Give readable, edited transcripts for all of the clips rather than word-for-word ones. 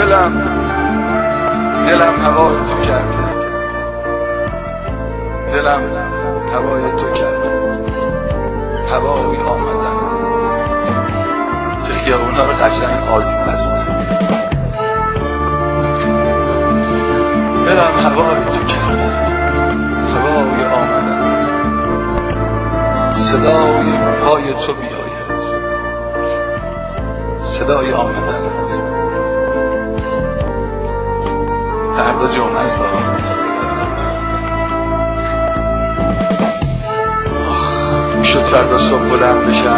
دلم هوای تو کرده، دلم هوای تو کرده، هوای آمدن چه خیابونا رو قشنگ آزی بستن. دلم هوای تو کرده، هوای آمدن، صدای پای تو بیاید، صدای آمدن فردا جمعه است. شد فردا صبح بلند بشم،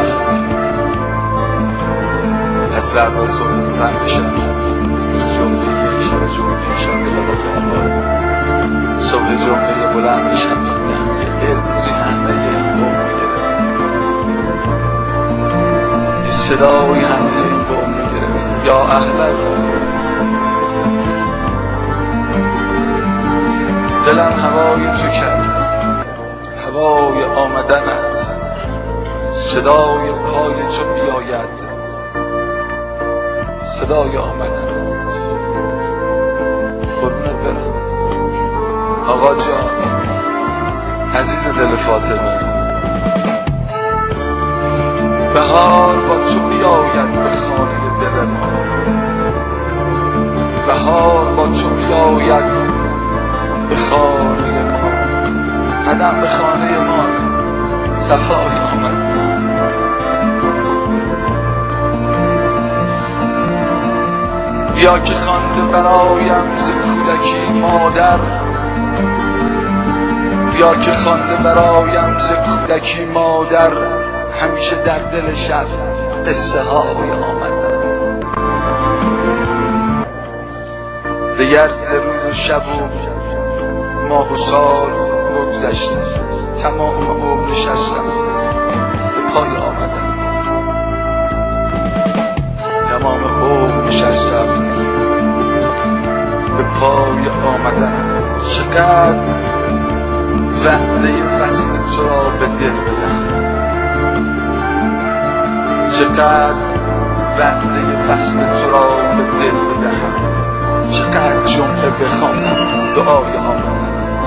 از فردا صبح بلند بشم، جمعه شب جمعه شب لبات آقا صبح جمعه بلند بشم، یه عطری همه این قوم میگرفت، یه صدای همه این قوم میگرفت، یا اهل. دلم هوای تو کرد، هوای آمدنت، صدای پای تو بیاید، صدای آمدنت. قربونت برم آقا جان، عزیز دل فاطمه، بهار با تو بیاید به خانه دل ما، بهار با تو بیاید به خانه ما، قدم به خانه ما، صفای آمد. بیا که خوانده برایم ز کودکی مادر، بیا که خوانده برایم ز کودکی مادر، همیشه در دل شب قصه های آمدن. دیگر ز روز و شب و ماه و سال بگذشتم، تمام عمر نشستم به پای آمدن، تمام عمر نشستم به پای آمدن. چقدر وعده وصل تو را به دل بدم، چقدر وعده وصل تو را به دل بدهم، چقدر جمله بخوانم دعای آمدن.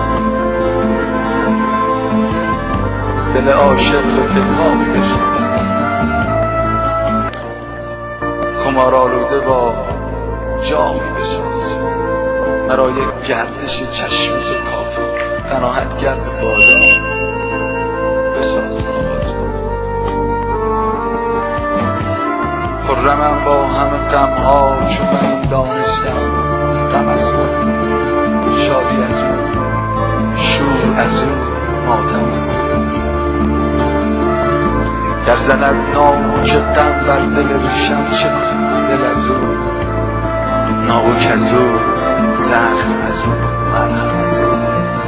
دل عاشق به پنهانی بسازم، خمار آلوده با جامی بسازم، مرا یک گردش چشم تو کافی، قناعتگر به بالا بسازم. خرمم با همه غمها چون من این دانستم، غم از اون، شادی از اون، شور از اون، ماتم از اون. گر زند ناوک غم بر دل ریشم، چه کنم دل از اون، ناوک از اون، زخم از اون، مرهم از اون.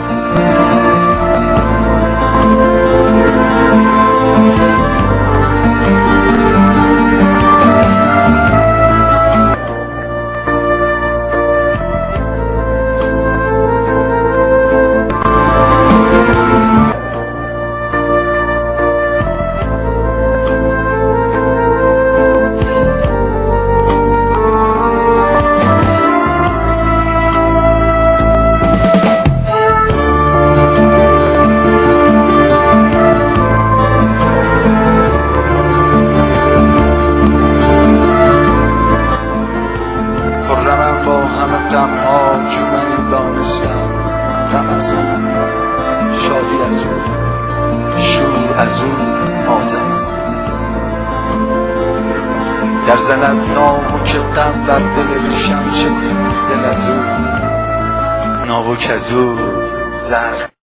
غم از اون، شادی از اون، شور از اون، ماتم از اون. گر زند ناوک غم بر دل ریشم، چه کنم دل از اون، ناوک از اون، زخم